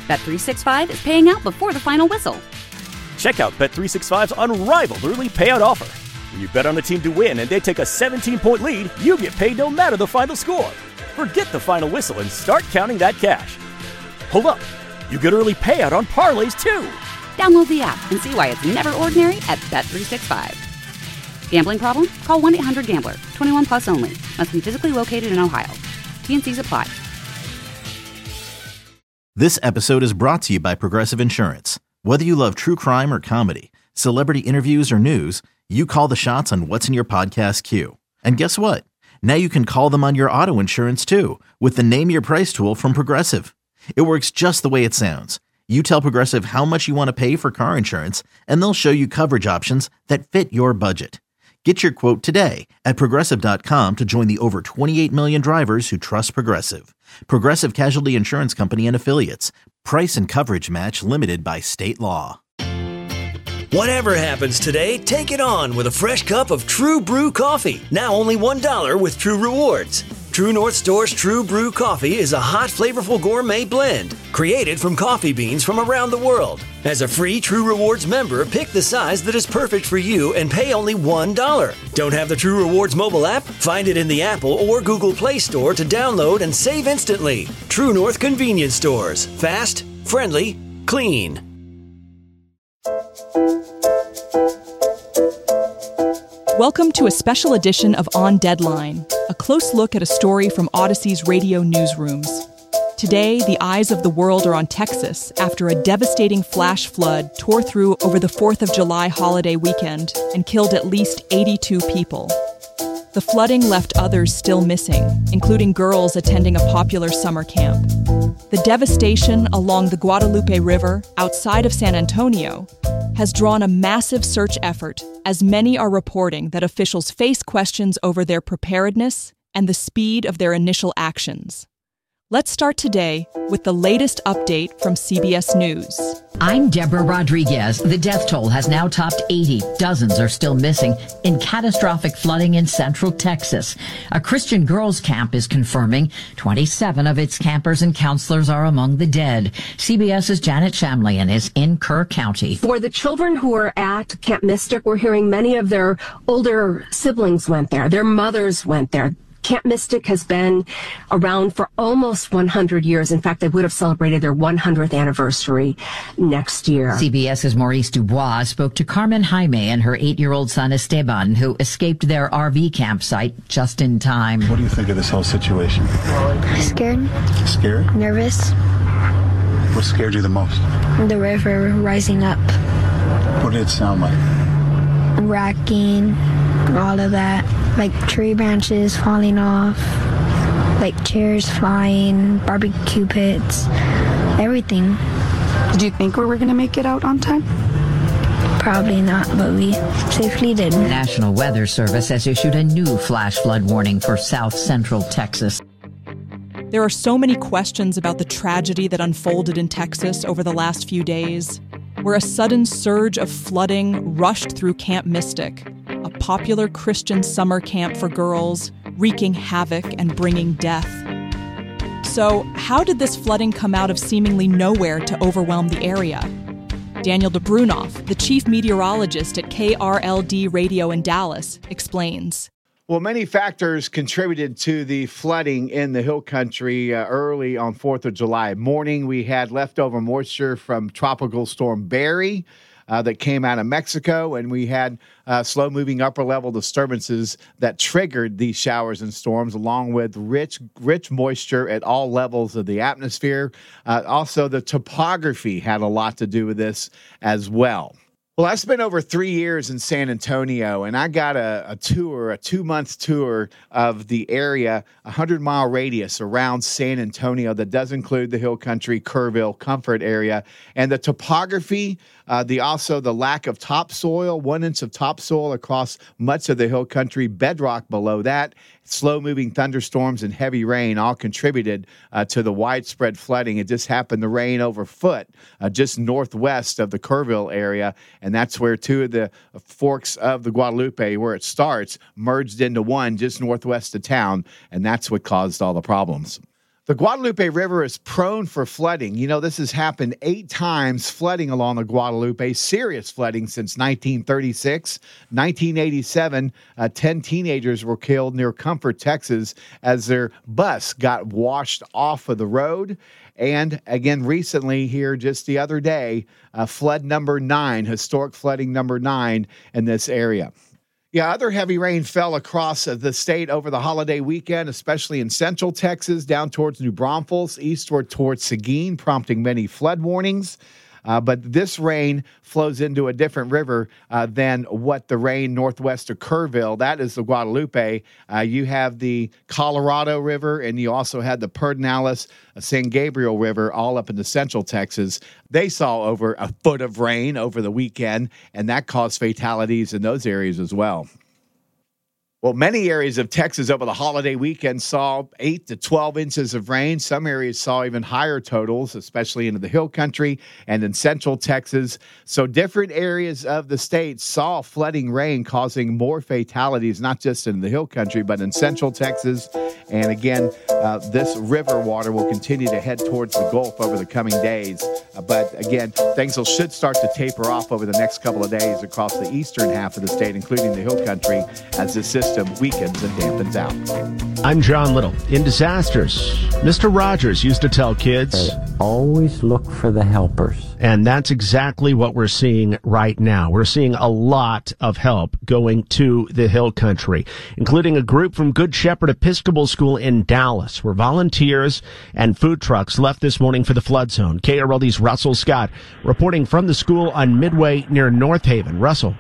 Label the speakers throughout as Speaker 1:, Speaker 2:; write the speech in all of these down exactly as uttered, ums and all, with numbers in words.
Speaker 1: Bet three sixty-five is paying out before the final whistle.
Speaker 2: Check out Bet three sixty-five's unrivaled early payout offer. When you bet on a team to win and they take a seventeen-point lead, you get paid no matter the final score. Forget the final whistle and start counting that cash. Hold up. You get early payout on parlays, too.
Speaker 1: Download the app and see why it's never ordinary at Bet three sixty-five. Gambling problem? Call one eight hundred gambler. twenty-one plus only. Must be physically located in Ohio. T N Cs apply.
Speaker 3: This episode is brought to you by Progressive Insurance. Whether you love true crime or comedy, celebrity interviews or news, you call the shots on what's in your podcast queue. And guess what? Now you can call them on your auto insurance too with the Name Your Price tool from Progressive. It works just the way it sounds. You tell Progressive how much you want to pay for car insurance, and they'll show you coverage options that fit your budget. Get your quote today at Progressive dot com to join the over twenty-eight million drivers who trust Progressive. Progressive Casualty Insurance Company and Affiliates. Price and coverage match limited by state law.
Speaker 4: Whatever happens today, take it on with a fresh cup of True Brew coffee. Now only one dollar with True Rewards. True North Store's True Brew coffee is a hot, flavorful gourmet blend created from coffee beans from around the world. As a free True Rewards member, pick the size that is perfect for you and pay only one dollar. Don't have the True Rewards mobile app? Find it in the Apple or Google Play Store to download and save instantly. True North Convenience Stores. Fast, friendly, clean.
Speaker 5: Welcome to a special edition of On Deadline, a close look at a story from Odyssey's radio newsrooms. Today, the eyes of the world are on Texas after a devastating flash flood tore through over the fourth of July holiday weekend and killed at least eighty-two people. The flooding left others still missing, including girls attending a popular summer camp. The devastation along the Guadalupe River outside of San Antonio has drawn a massive search effort, as many are reporting that officials face questions over their preparedness and the speed of their initial actions. Let's start today with the latest update from C B S News.
Speaker 6: I'm Deborah Rodriguez. The death toll has now topped eighty. Dozens are still missing in catastrophic flooding in central Texas. A Christian girls' camp is confirming twenty-seven of its campers and counselors are among the dead. CBS's Janet Shamlian is in Kerr County.
Speaker 7: For the children who are at Camp Mystic, we're hearing many of their older siblings went there. Their mothers went there. Camp Mystic has been around for almost one hundred years. In fact, they would have celebrated their one hundredth anniversary next year.
Speaker 6: CBS's Maurice Dubois spoke to Carmen Jaime and her eight-year-old son Esteban, who escaped their R V campsite just in time.
Speaker 8: What do you think of this whole situation?
Speaker 9: Scared.
Speaker 8: Scared?
Speaker 9: Nervous.
Speaker 8: What scared you the most?
Speaker 9: The river rising up.
Speaker 8: What did it sound like?
Speaker 9: Racking, all of that. Like tree branches falling off, like chairs flying, barbecue pits, everything.
Speaker 10: Did you think we were going to make it out on time?
Speaker 9: Probably not, but we safely did.
Speaker 6: The National Weather Service has issued a new flash flood warning for south central Texas.
Speaker 5: There are so many questions about the tragedy that unfolded in Texas over the last few days, where a sudden surge of flooding rushed through Camp Mystic, a popular Christian summer camp for girls, wreaking havoc and bringing death. So, how did this flooding come out of seemingly nowhere to overwhelm the area? Daniel DeBrunoff, the chief meteorologist at K R L D Radio in Dallas, explains.
Speaker 11: Well, many factors contributed to the flooding in the Hill Country uh, early on fourth of July morning. We had leftover moisture from Tropical Storm Barry uh, that came out of Mexico, and we had uh, slow-moving upper-level disturbances that triggered these showers and storms, along with rich, rich moisture at all levels of the atmosphere. Uh, also, the topography had a lot to do with this as well. Well, I spent over three years in San Antonio, and I got a, a tour, a two-month tour of the area, a hundred-mile radius around San Antonio that does include the Hill Country, Kerrville, Comfort area. And the topography, uh, the also the lack of topsoil, one inch of topsoil across much of the Hill Country, bedrock below that, slow-moving thunderstorms and heavy rain all contributed uh, to the widespread flooding. It just happened to rain over foot uh, just northwest of the Kerrville area, and that's where two of the forks of the Guadalupe, where it starts, merged into one just northwest of town, and that's what caused all the problems. The Guadalupe River is prone for flooding. You know, this has happened eight times, flooding along the Guadalupe, serious flooding since nineteen thirty-six. nineteen eighty-seven, uh, ten teenagers were killed near Comfort, Texas, as their bus got washed off of the road. And again, recently here, just the other day, uh, flood number nine, historic flooding number nine in this area. Yeah, other heavy rain fell across the state over the holiday weekend, especially in central Texas, down towards New Braunfels, eastward towards Seguin, prompting many flood warnings. Uh, but this rain flows into a different river uh, than what the rain northwest of Kerrville. That is the Guadalupe. Uh, you have the Colorado River, and you also had the Pedernales, uh, San Gabriel River, all up into central Texas. They saw over a foot of rain over the weekend, and that caused fatalities in those areas as well. Well, many areas of Texas over the holiday weekend saw eight to twelve inches of rain. Some areas saw even higher totals, especially into the hill country and in central Texas. So different areas of the state saw flooding rain causing more fatalities, not just in the hill country, but in central Texas. And again, uh, this river water will continue to head towards the Gulf over the coming days. Uh, but again, things will, should start to taper off over the next couple of days across the eastern half of the state, including the hill country, as this system weakens and dampens out.
Speaker 12: I'm John Little. In disasters, Mister Rogers used to tell kids,
Speaker 13: always look for the helpers.
Speaker 12: And that's exactly what we're seeing right now. We're seeing a lot of help going to the hill country, including a group from Good Shepherd Episcopal School in Dallas, where volunteers and food trucks left this morning for the flood zone. K R L D's Russell Scott reporting from the school on Midway near North Haven. Russell.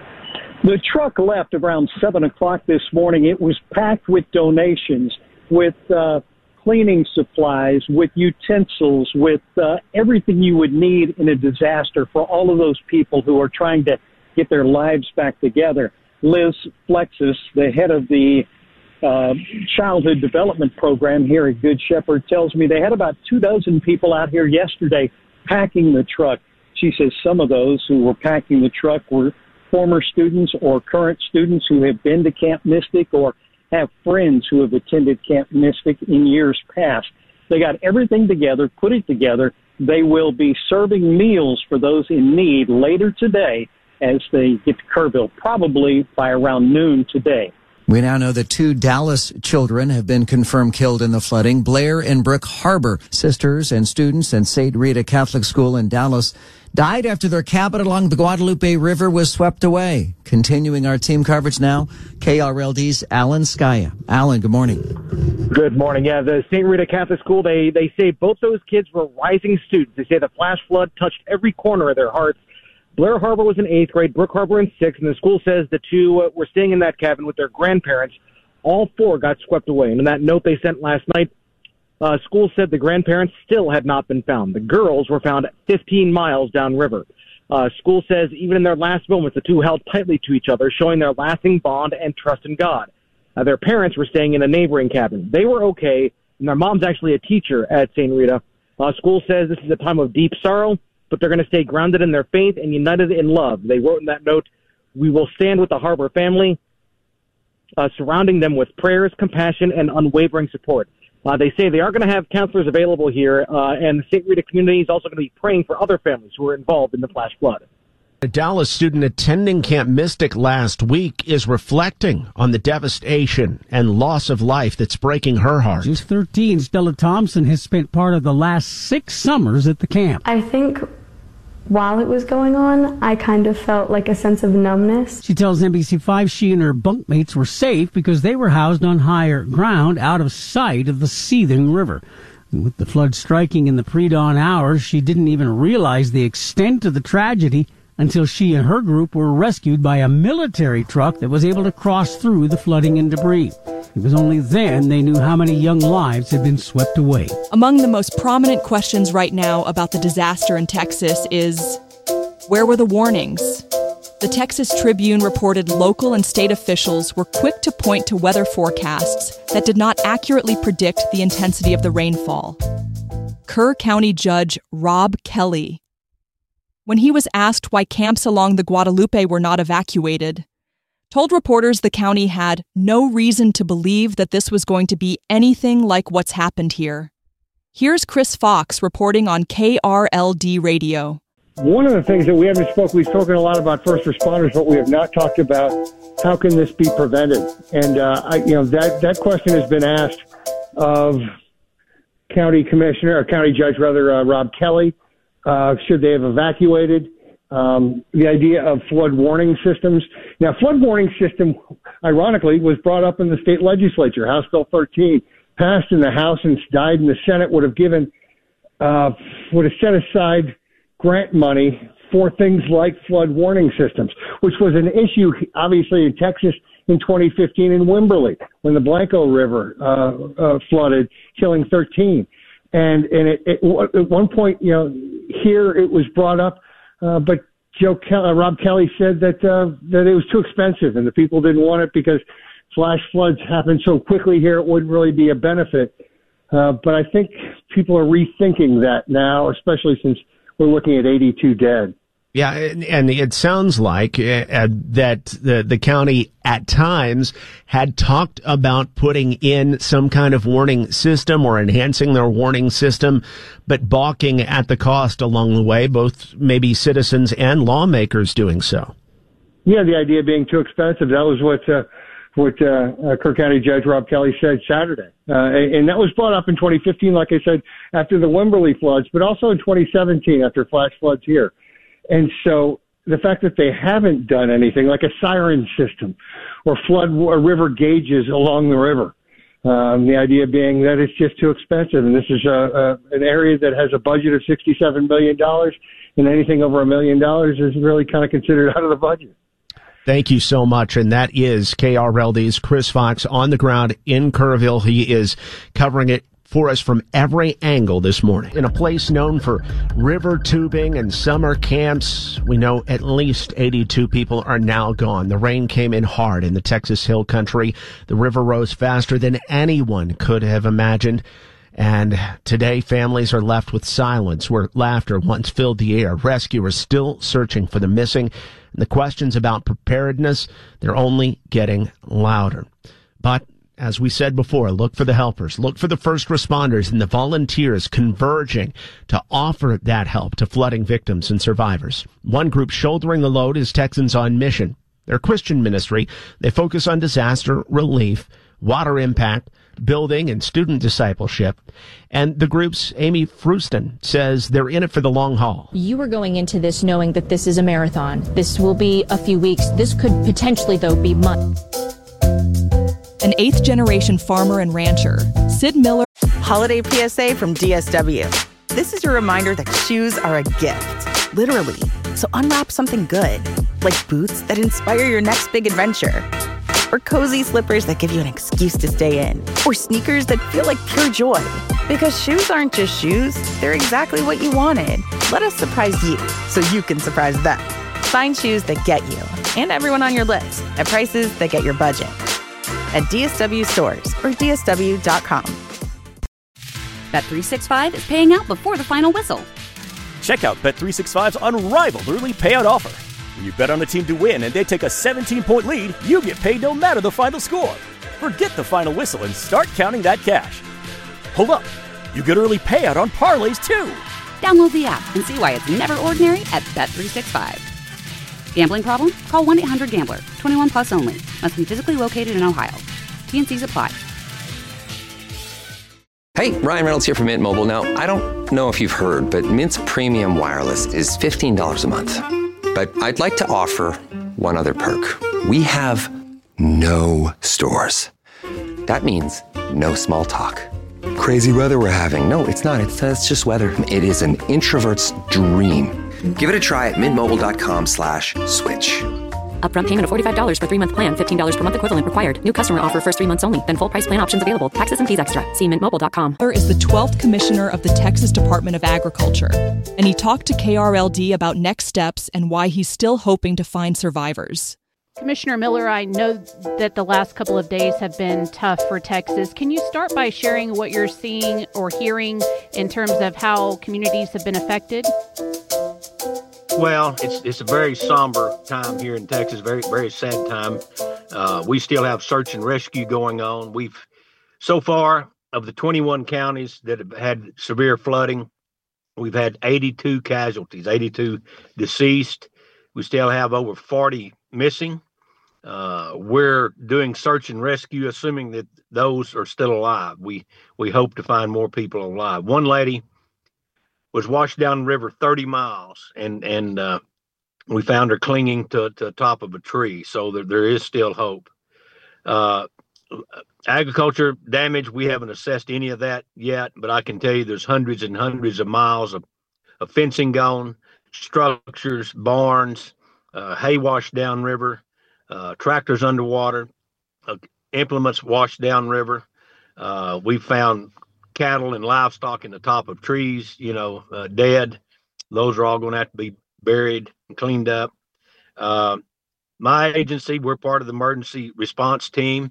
Speaker 14: The truck left around seven o'clock this morning. It was packed with donations, with uh, cleaning supplies, with utensils, with uh, everything you would need in a disaster for all of those people who are trying to get their lives back together. Liz Flexus, the head of the uh, childhood development program here at Good Shepherd, tells me they had about two dozen people out here yesterday packing the truck. She says some of those who were packing the truck were former students or current students who have been to Camp Mystic or have friends who have attended Camp Mystic in years past. They got everything together, put it together. They will be serving meals for those in need later today as they get to Kerrville, probably by around noon today.
Speaker 15: We now know that two Dallas children have been confirmed killed in the flooding. Blair and Brooke Harbor, sisters and students at Saint Rita Catholic School in Dallas, died after their cabin along the Guadalupe River was swept away. Continuing our team coverage now, K R L D's Alan Skaya. Alan, good morning.
Speaker 16: Good morning. Yeah, the Saint Rita Catholic School, they, they say both those kids were rising students. They say the flash flood touched every corner of their hearts. Blair Harbor was in eighth grade, Brooke Harbor in sixth, and the school says the two uh, were staying in that cabin with their grandparents. All four got swept away. And in that note they sent last night, uh, school said the grandparents still had not been found. The girls were found fifteen miles downriver. Uh, school says even in their last moments, the two held tightly to each other, showing their lasting bond and trust in God. Uh, their parents were staying in a neighboring cabin. They were okay, and their mom's actually a teacher at Saint Rita. Uh, school says this is a time of deep sorrow, but they're going to stay grounded in their faith and united in love. They wrote in that note, "We will stand with the Harbor family, uh, surrounding them with prayers, compassion, and unwavering support." Uh, they say they are going to have counselors available here, uh, and the Saint Rita community is also going to be praying for other families who are involved in the flash flood.
Speaker 12: A Dallas student attending Camp Mystic last week is reflecting on the devastation and loss of life that's breaking her heart.
Speaker 17: Just thirteen, Stella Thompson has spent part of the last six summers at the camp.
Speaker 18: I think while it was going on, I kind of felt like a sense of numbness.
Speaker 17: She tells N B C five she and her bunkmates were safe because they were housed on higher ground out of sight of the seething river. And with the flood striking in the pre-dawn hours, she didn't even realize the extent of the tragedy until she and her group were rescued by a military truck that was able to cross through the flooding and debris. It was only then they knew how many young lives had been swept away.
Speaker 5: Among the most prominent questions right now about the disaster in Texas is, where were the warnings? The Texas Tribune reported local and state officials were quick to point to weather forecasts that did not accurately predict the intensity of the rainfall. Kerr County Judge Rob Kelly, when he was asked why camps along the Guadalupe were not evacuated, told reporters the county had no reason to believe that this was going to be anything like what's happened here. Here's Chris Fox reporting on K R L D Radio.
Speaker 14: One of the things that we haven't spoken, we've spoken a lot about first responders, but we have not talked about how can this be prevented. And, uh, I, you know, that, that question has been asked of County Commissioner, or County Judge, rather, uh, Rob Kelly. Uh, should they have evacuated? Um, the idea of flood warning systems. Now, flood warning system, ironically, was brought up in the state legislature. House Bill thirteen passed in the House and died in the Senate, would have given, uh, would have set aside grant money for things like flood warning systems, which was an issue, obviously, in Texas in twenty fifteen in Wimberley when the Blanco River uh, uh, flooded, killing thirteen. And and it, it, at one point, you know, here it was brought up, uh, but Joe Ke- uh, Rob Kelly said that uh, that it was too expensive and the people didn't want it because flash floods happen so quickly here, it wouldn't really be a benefit. Uh, but I think people are rethinking that now, especially since we're looking at eighty-two dead.
Speaker 12: Yeah, and, and it sounds like uh, that the, the county at times had talked about putting in some kind of warning system or enhancing their warning system, but balking at the cost along the way, both maybe citizens and lawmakers doing so.
Speaker 14: Yeah, the idea being too expensive. That was what uh, what uh, uh, Kirk County Judge Rob Kelly said Saturday. Uh, and, and that was brought up in twenty fifteen, like I said, after the Wimberley floods, but also in twenty seventeen after flash floods here. And so the fact that they haven't done anything like a siren system or flood or river gauges along the river, um, the idea being that it's just too expensive. And this is a, a, an area that has a budget of sixty-seven million dollars, and anything over a million dollars is really kind of considered out of the budget.
Speaker 12: Thank you so much. And that is K R L D's Chris Fox on the ground in Kerrville. He is covering it for us from every angle this morning. In a place known for river tubing and summer camps, we know at least eighty-two people are now gone. The rain came in hard in the Texas Hill Country. The river rose faster than anyone could have imagined. And today, families are left with silence where laughter once filled the air. Rescuers still searching for the missing. And the questions about preparedness, they're only getting louder. But as we said before, look for the helpers, look for the first responders and the volunteers converging to offer that help to flooding victims and survivors. One group shouldering the load is Texans on Mission. They're a Christian ministry. They focus on disaster relief, water impact, building, and student discipleship. And the group's Amy Fruston says they're in it for the long haul.
Speaker 19: You are going into this knowing that this is a marathon. This will be a few weeks. This could potentially, though, be months.
Speaker 5: An eighth-generation farmer and rancher, Sid Miller.
Speaker 20: Holiday P S A from D S W. This is your reminder that shoes are a gift, literally. So unwrap something good, like boots that inspire your next big adventure, or cozy slippers that give you an excuse to stay in, or sneakers that feel like pure joy. Because shoes aren't just shoes, they're exactly what you wanted. Let us surprise you so you can surprise them. Find shoes that get you and everyone on your list at prices that get your budget. At D S W stores or D S W dot com.
Speaker 1: Bet three sixty-five is paying out before the final whistle.
Speaker 2: Check out Bet three sixty-five's unrivaled early payout offer. When you bet on a team to win and they take a seventeen-point lead, you get paid no matter the final score. Forget the final whistle and start counting that cash. Hold up. You get early payout on parlays, too.
Speaker 1: Download the app and see why it's never ordinary at Bet three sixty-five. Gambling problem? Call one eight hundred gambler. twenty-one plus only. Must be physically located in Ohio. T N Cs apply.
Speaker 21: Hey, Ryan Reynolds here from Mint Mobile. Now, I don't know if you've heard, but Mint's premium wireless is fifteen dollars a month. But I'd like to offer one other perk. We have no stores. That means no small talk. Crazy weather we're having. No, it's not. It's, uh, it's just weather. It is an introvert's dream. Give it a try at mintmobile.com slash switch.
Speaker 22: Upfront payment of forty-five dollars for three-month plan. fifteen dollars per month equivalent required. New customer offer first three months only. Then full price plan options available. Taxes and fees extra. See mint mobile dot com.
Speaker 5: Is the twelfth commissioner of the Texas Department of Agriculture. And he talked to K R L D about next steps and why he's still hoping to find survivors.
Speaker 23: Commissioner Miller, I know that the last couple of days have been tough for Texas. Can you start by sharing what you're seeing or hearing in terms of how communities have been affected?
Speaker 24: Well, it's it's a very somber time here in Texas, very, very sad time. Uh, we still have search and rescue going on. We've, so far, of the twenty-one counties that have had severe flooding, we've had eighty-two casualties, eighty-two deceased. We still have over forty missing. Uh, we're doing search and rescue, assuming that those are still alive. We we hope to find more people alive. One lady was washed down the river thirty miles, and and uh, we found her clinging to, to the top of a tree. So there, there is still hope. Uh, agriculture damage, we haven't assessed any of that yet, but I can tell you there's hundreds and hundreds of miles of, of fencing gone, structures, barns, uh, hay washed down river, uh, tractors underwater, uh, implements washed down river. Uh, we found cattle and livestock in the top of trees, you know, uh, dead. Those are all going to have to be buried and cleaned up. Uh, my agency, we're part of the emergency response team.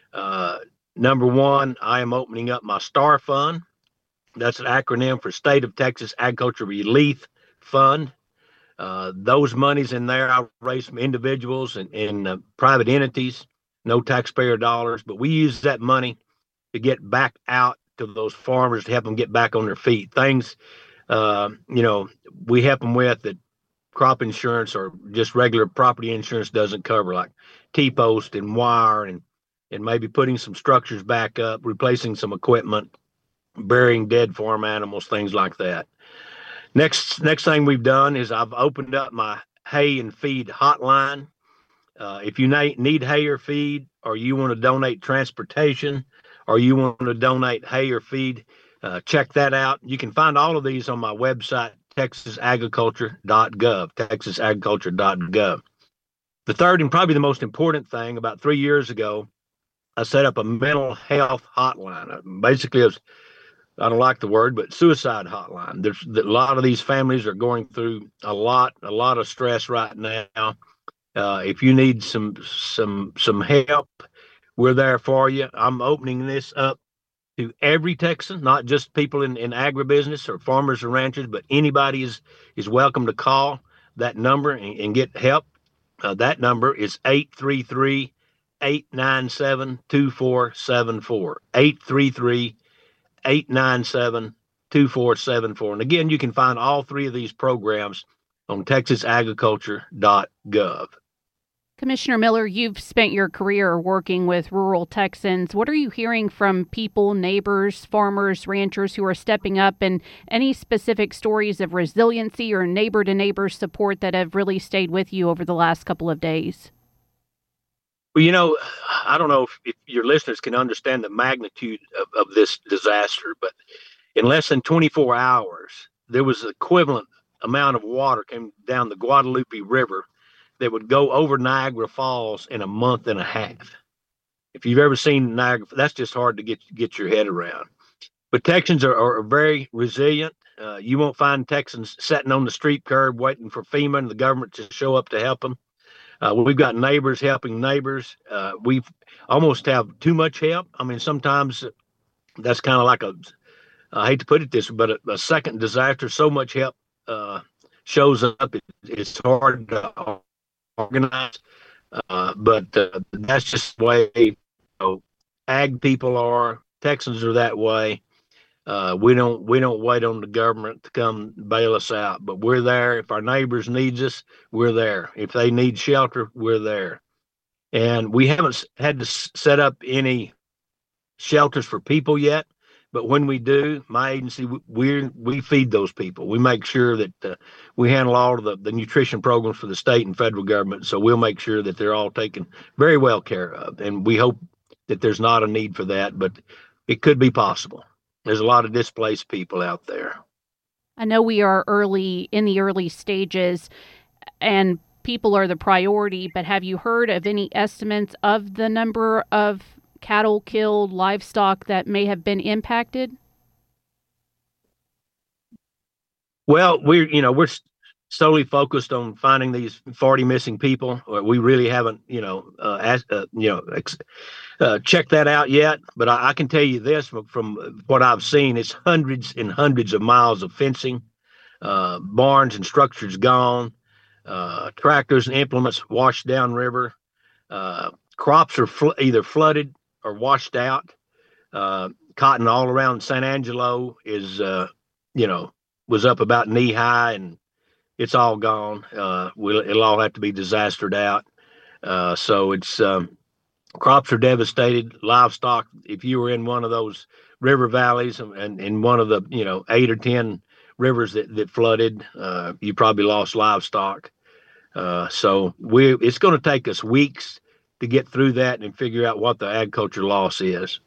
Speaker 24: Uh, number one, I am opening up my STAR Fund. That's an acronym for State of Texas Agriculture Relief Fund. Uh, those monies in there, I raise from individuals and, and uh, private entities, no taxpayer dollars, but we use that money to get back out to those farmers to help them get back on their feet. Things, uh, you know, we help them with that crop insurance or just regular property insurance doesn't cover, like T-post and wire and, and maybe putting some structures back up, replacing some equipment, burying dead farm animals, things like that. Next, next thing we've done is I've opened up my hay and feed hotline. Uh, if you na- need hay or feed, or you want to donate transportation, or you want to donate hay or feed, uh, check that out. You can find all of these on my website, texas agriculture dot gov, texas agriculture dot gov. The third and probably the most important thing, about three years ago, I set up a mental health hotline. Basically, it was, I don't like the word, but suicide hotline. There's a lot of these families are going through a lot, a lot of stress right now. Uh, if you need some, some, some help, we're there for you. I'm opening this up to every Texan, not just people in, in agribusiness or farmers or ranchers, but anybody is, is welcome to call that number and, and get help. Uh, that number is eight three three, eight nine seven, two four seven four, eight three three, eight nine seven, two four seven four. And again, you can find all three of these programs on texas agriculture dot gov.
Speaker 23: Commissioner Miller, you've spent your career working with rural Texans. What are you hearing from people, neighbors, farmers, ranchers who are stepping up, and any specific stories of resiliency or neighbor-to-neighbor support that have really stayed with you over the last couple of days?
Speaker 24: Well, you know, I don't know if, if your listeners can understand the magnitude of, of this disaster, but in less than twenty-four hours, there was the equivalent amount of water came down the Guadalupe River that would go over Niagara Falls in a month and a half. If you've ever seen Niagara, that's just hard to get get your head around. But Texans are, are very resilient. Uh, you won't find Texans sitting on the street curb waiting for FEMA and the government to show up to help them. Uh, we've got neighbors helping neighbors. Uh, we almost have too much help. I mean, sometimes that's kind of like a, I hate to put it this way, but a, a second disaster, so much help uh, shows up. It, it's hard to organize, uh, but uh, that's just the way, you know, ag people are. Texans are that way. Uh, we don't we don't wait on the government to come bail us out, but we're there. If our neighbors needs us, we're there. If they need shelter, we're there. And we haven't had to set up any shelters for people yet, but when we do, my agency, we we feed those people. We make sure that uh, we handle all of the, the nutrition programs for the state and federal government, so we'll make sure that they're all taken very well care of. And we hope that there's not a need for that, but it could be possible. There's a lot of displaced people out there.
Speaker 23: I know we are early in the early stages and people are the priority, but have you heard of any estimates of the number of cattle killed, livestock that may have been impacted?
Speaker 24: Well, we're, you know, we're solely focused on finding these forty missing people. We really haven't, you know, uh, as, uh, you know, ex- uh, checked that out yet. But I, I can tell you this from, from what I've seen: it's hundreds and hundreds of miles of fencing, uh, barns and structures gone, uh, tractors and implements washed down river, uh, crops are fl- either flooded or washed out. Uh, cotton all around San Angelo is, uh, you know, was up about knee high, and it's all gone. Uh, we'll, it'll all have to be disastered out. Uh, so it's um, crops are devastated. Livestock, if you were in one of those river valleys and, and in one of the, you know, eight or ten rivers that, that flooded, uh, you probably lost livestock. Uh, so we it's going to take us weeks to get through that and figure out what the agriculture loss is.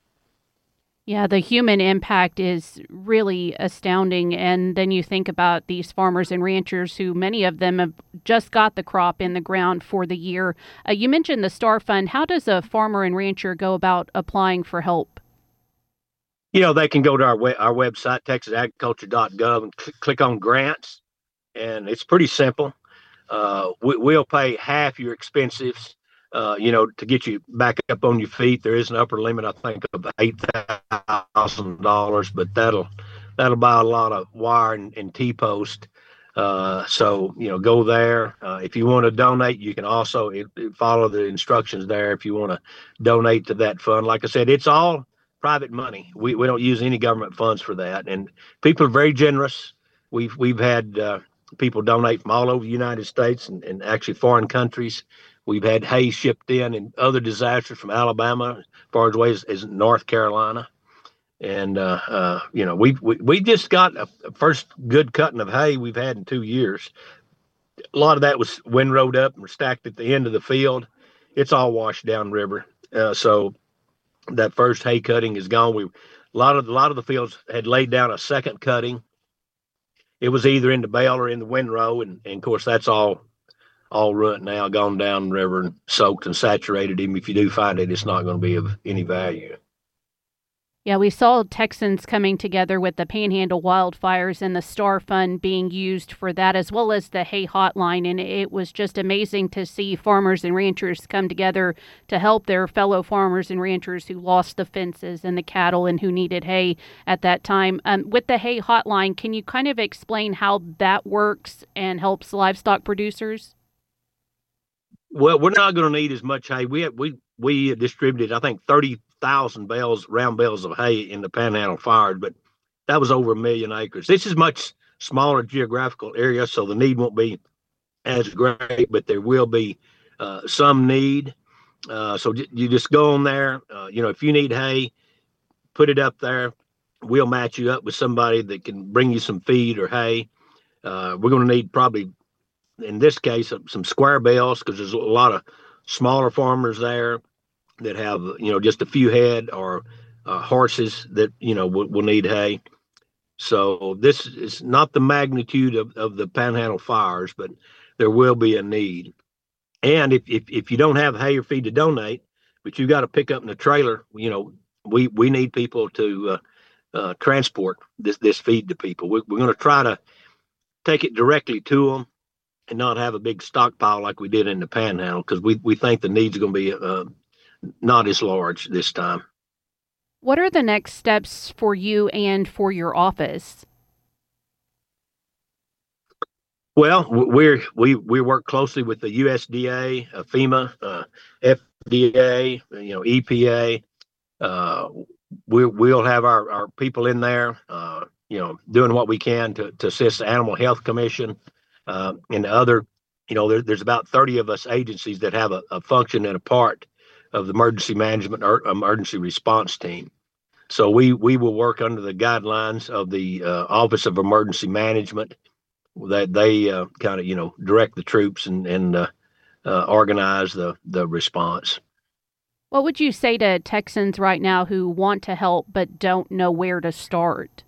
Speaker 23: Yeah, the human impact is really astounding. And then you think about these farmers and ranchers who many of them have just got the crop in the ground for the year. Uh, you mentioned the Star Fund. How does a farmer and rancher go about applying for help?
Speaker 24: You know, they can go to our we- our website, texas agriculture dot gov, and cl- click on grants. And it's pretty simple. Uh, we- we'll pay half your expenses. Uh, you know, to get you back up on your feet. There is an upper limit, I think, of eight thousand dollars, but that'll that'll buy a lot of wire and, and T-post. Uh, so, you know, go there. Uh, if you want to donate, you can also it, it follow the instructions there if you want to donate to that fund. Like I said, it's all private money. We we don't use any government funds for that. And people are very generous. We've, we've had uh, people donate from all over the United States and, and actually foreign countries. We've had hay shipped in and other disasters from Alabama, as far as away as, as North Carolina. And, uh, uh, you know, we we we just got a, a first good cutting of hay we've had in two years. A lot of that was windrowed up and stacked at the end of the field. It's all washed down river. Uh, so that first hay cutting is gone. We a lot of a lot of the fields had laid down a second cutting. It was either in the bale or in the windrow, and, and of course that's all. all ruined now, gone down the river and soaked and saturated. Even if you do find it, it's not going to be of any value.
Speaker 23: Yeah, we saw Texans coming together with the Panhandle wildfires and the Star Fund being used for that, as well as the hay hotline. And it was just amazing to see farmers and ranchers come together to help their fellow farmers and ranchers who lost the fences and the cattle and who needed hay at that time. Um, with the hay hotline, can you kind of explain how that works and helps livestock producers?
Speaker 24: Well, we're not going to need as much hay. We have, we we distributed, I think, thirty thousand bales, round bales of hay in the Panhandle fires, but that was over a million acres. This is much smaller geographical area, so the need won't be as great, but there will be uh, some need. Uh, so j- you just go on there. Uh, you know, if you need hay, put it up there. We'll match you up with somebody that can bring you some feed or hay. Uh, we're going to need probably, in this case, some square bales, because there's a lot of smaller farmers there that have, you know, just a few head or uh, horses that, you know, will, will need hay. So this is not the magnitude of, of the Panhandle fires, but there will be a need. And if, if, if you don't have hay or feed to donate, but you got to pick up in a trailer, you know, we, we need people to uh, uh, transport this, this feed to people. We, we're going to try to take it directly to them and not have a big stockpile like we did in the Panhandle, because we, we think the needs are going to be uh, not as large this time.
Speaker 23: What are the next steps for you and for your office?
Speaker 24: Well, we're, we we work closely with the U S D A, uh, FEMA, uh, F D A, you know, E P A. Uh, we, we'll have our, our people in there, uh, you know, doing what we can to, to assist the Animal Health Commission. Uh, and other, you know, there, there's about thirty of us agencies that have a, a function and a part of the emergency management or emergency response team. So we, we will work under the guidelines of the uh, Office of Emergency Management, that they uh, kind of, you know, direct the troops and, and uh, uh, organize the, the response.
Speaker 23: What would you say to Texans right now who want to help but don't know where to start?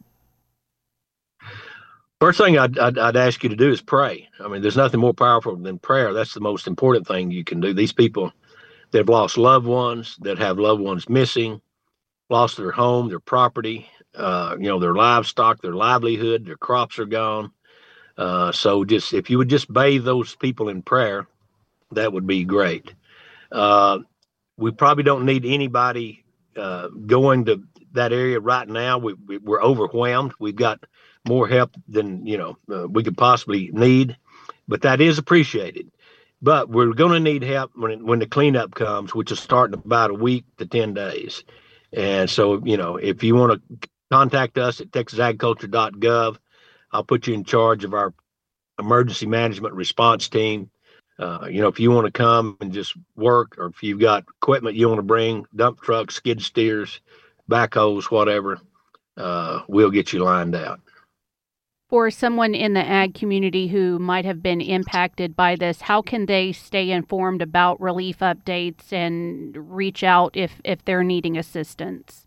Speaker 24: First thing I'd, I'd, I'd ask you to do is pray. I mean, there's nothing more powerful than prayer. That's the most important thing you can do. These people that have lost loved ones, that have loved ones missing, lost their home, their property, uh, you know, their livestock, their livelihood, their crops are gone. Uh, so just if you would just bathe those people in prayer, that would be great. Uh, we probably don't need anybody uh, going to that area right now. We, we, we're overwhelmed. We've got more help than, you know, uh, we could possibly need, but that is appreciated. But we're going to need help when when the cleanup comes, which is starting about a week to ten days. And so, you know, if you want to contact us at texas agriculture dot gov, I'll put you in charge of our emergency management response team. Uh, you know, if you want to come and just work, or if you've got equipment you want to bring, dump trucks, skid steers, backhoes, whatever, uh, we'll get you lined out.
Speaker 23: For someone in the ag community who might have been impacted by this, how can they stay informed about relief updates and reach out if, if they're needing assistance?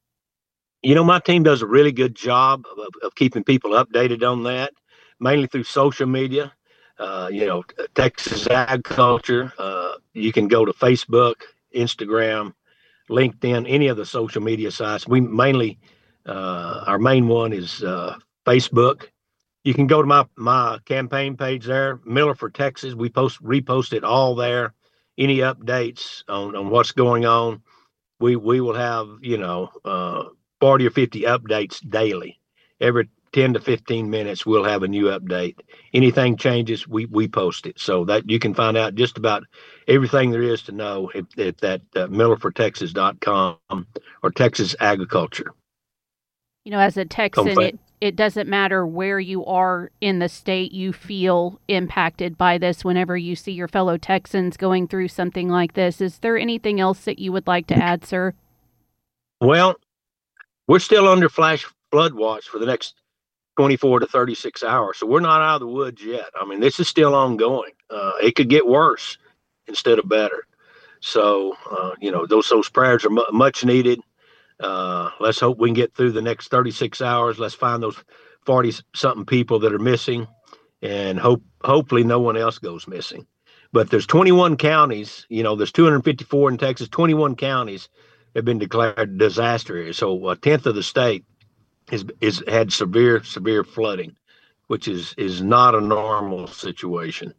Speaker 24: You know, my team does a really good job of, of keeping people updated on that, mainly through social media. Uh, you know, Texas Agriculture. Uh, you can go to Facebook, Instagram, LinkedIn, any of the social media sites. We mainly, uh, our main one is uh, Facebook. You can go to my my campaign page there, Miller for Texas. We post repost it all there. Any updates on, on what's going on, we we will have, you know, uh, forty or fifty updates daily. Every ten to fifteen minutes, we'll have a new update. Anything changes, we we post it, so that you can find out just about everything there is to know at, at that uh, miller for texas dot com or Texas Agriculture.
Speaker 23: You know, as a Texan, it, it doesn't matter where you are in the state, you feel impacted by this whenever you see your fellow Texans going through something like this. Is there anything else that you would like to add, sir?
Speaker 24: Well, we're still under flash flood watch for the next twenty-four to thirty-six hours. So we're not out of the woods yet. I mean, this is still ongoing. Uh, it could get worse instead of better. So, uh, you know, those, those prayers are mu- much needed. Uh, let's hope we can get through the next thirty-six hours. Let's find those forty something people that are missing, and hope, hopefully no one else goes missing. But there's twenty-one counties, you know, there's two hundred fifty-four in Texas, twenty-one counties have been declared disaster areas. So a tenth of the state is, is had severe, severe flooding, which is, is not a normal situation.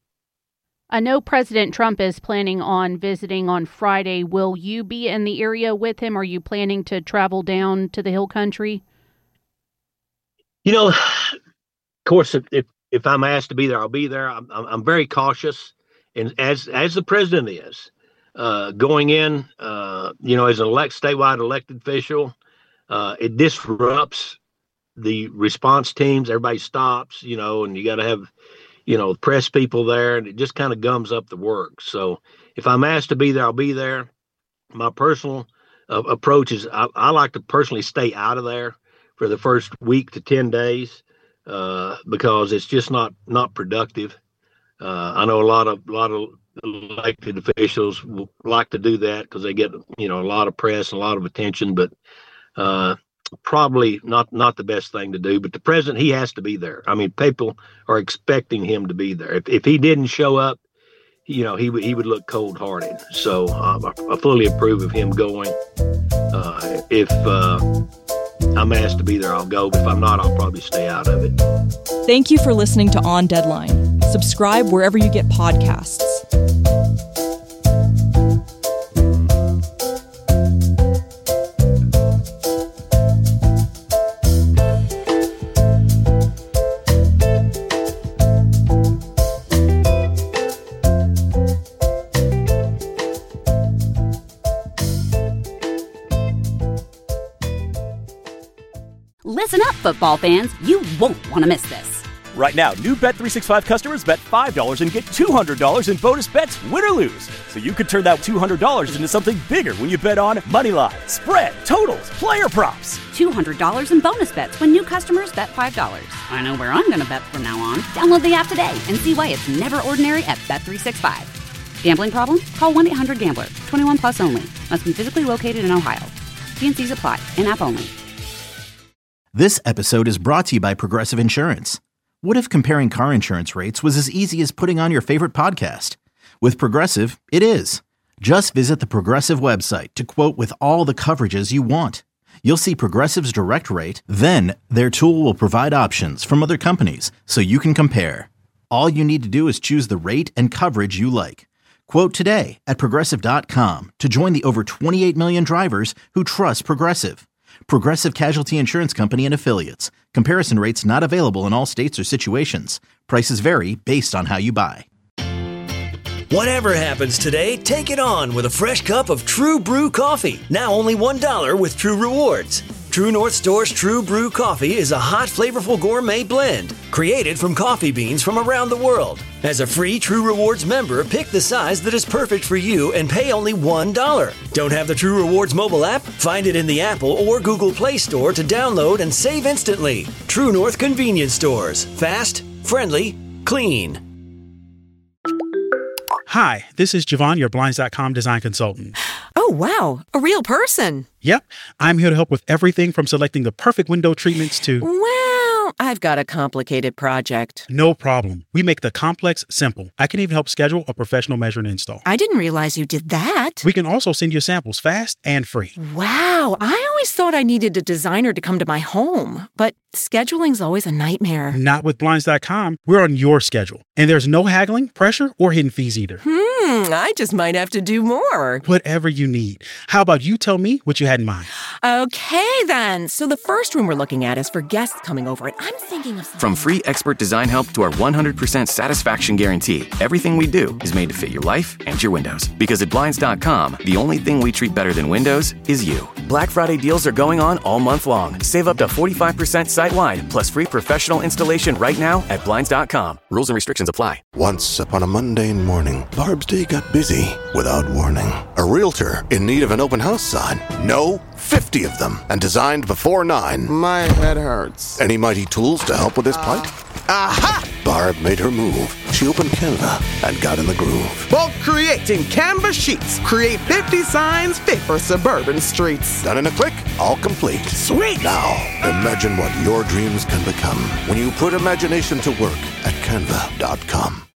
Speaker 23: I know President Trump is planning on visiting on Friday. Will you be in the area with him? Are you planning to travel down to the Hill Country?
Speaker 24: You know, of course, if if, if I'm asked to be there, I'll be there. I'm I'm, I'm very cautious, and as as the president is uh, going in, uh, you know, as an elect statewide elected official, uh, it disrupts the response teams. Everybody stops, you know, and you got to have, you know, press people there, and it just kind of gums up the work. So if I'm asked to be there, I'll be there. My personal uh, approach is I, I like to personally stay out of there for the first week to ten days uh, because it's just not not productive. Uh, I know a lot of a lot of elected officials will like to do that because they get, you know, a lot of press and a lot of attention, but uh, probably not not the best thing to do. But the president, he has to be there. I mean, people are expecting him to be there. If if he didn't show up, you know, he would he would look cold-hearted. So um, I, I fully approve of him going. Uh, if uh, I'm asked to be there, I'll go. But if I'm not, I'll probably stay out of it.
Speaker 5: Thank you for listening to On Deadline. Subscribe wherever you get podcasts.
Speaker 1: Listen up, football fans. You won't want to miss this.
Speaker 2: Right now, new Bet three sixty-five customers bet five dollars and get two hundred dollars in bonus bets, win or lose. So you could turn that two hundred dollars into something bigger when you bet on money line, spread, totals, player props.
Speaker 1: two hundred dollars in bonus bets when new customers bet five dollars. I know where I'm going to bet from now on. Download the app today and see why it's never ordinary at Bet three sixty-five. Gambling problem? Call one eight hundred gambler. twenty-one plus only. Must be physically located in Ohio. T and C's apply. In-app only.
Speaker 3: This episode is brought to you by Progressive Insurance. What if comparing car insurance rates was as easy as putting on your favorite podcast? With Progressive, it is. Just visit the Progressive website to quote with all the coverages you want. You'll see Progressive's direct rate, then their tool will provide options from other companies so you can compare. All you need to do is choose the rate and coverage you like. Quote today at Progressive dot com to join the over twenty-eight million drivers who trust Progressive. Progressive Casualty Insurance Company and Affiliates. Comparison rates not available in all states or situations. Prices vary based on how you buy.
Speaker 4: Whatever happens today, take it on with a fresh cup of True Brew coffee. Now only one dollar with True Rewards. True North Store's True Brew coffee is a hot, flavorful gourmet blend created from coffee beans from around the world. As a free True Rewards member, pick the size that is perfect for you and pay only one dollar. Don't have the True Rewards mobile app? Find it in the Apple or Google Play Store to download and save instantly. True North Convenience Stores. Fast, friendly, clean.
Speaker 7: Hi, this is Javon, your Blinds dot com design consultant.
Speaker 8: Oh, wow. A real person.
Speaker 7: Yep. I'm here to help with everything from selecting the perfect window treatments to...
Speaker 8: Well, I've got a complicated project.
Speaker 7: No problem. We make the complex simple. I can even help schedule a professional measure and install.
Speaker 8: I didn't realize you did that.
Speaker 7: We can also send you samples fast and free.
Speaker 8: Wow. I always thought I needed a designer to come to my home, but scheduling's always a nightmare.
Speaker 7: Not with Blinds dot com. We're on your schedule. And there's no haggling, pressure, or hidden fees either.
Speaker 8: Hmm, I just might have to do more.
Speaker 7: Whatever you need. How about you tell me what you had in mind?
Speaker 8: Okay, then. So the first room we're looking at is for guests coming over, and I'm thinking of something.
Speaker 10: From free expert design help to our one hundred percent satisfaction guarantee, everything we do is made to fit your life and your windows. Because at Blinds dot com, the only thing we treat better than windows is you. Black Friday deals are going on all month long. Save up to forty-five percent site-wide, plus free professional installation right now at Blinds dot com. Rules and restrictions apply.
Speaker 25: Once upon a mundane morning, Barb's day got busy without warning. A realtor in need of an open house sign. No, fifty of them, and designed before nine.
Speaker 26: My head hurts.
Speaker 25: Any mighty tools to help with his plight?
Speaker 26: Aha!
Speaker 25: Barb made her move. She opened Canva and got in the groove.
Speaker 26: Bulk creating Canva sheets. Create fifty signs fit for suburban streets.
Speaker 25: Done in a click, all complete.
Speaker 26: Sweet!
Speaker 25: Now, imagine what your dreams can become when you put imagination to work at Canva dot com.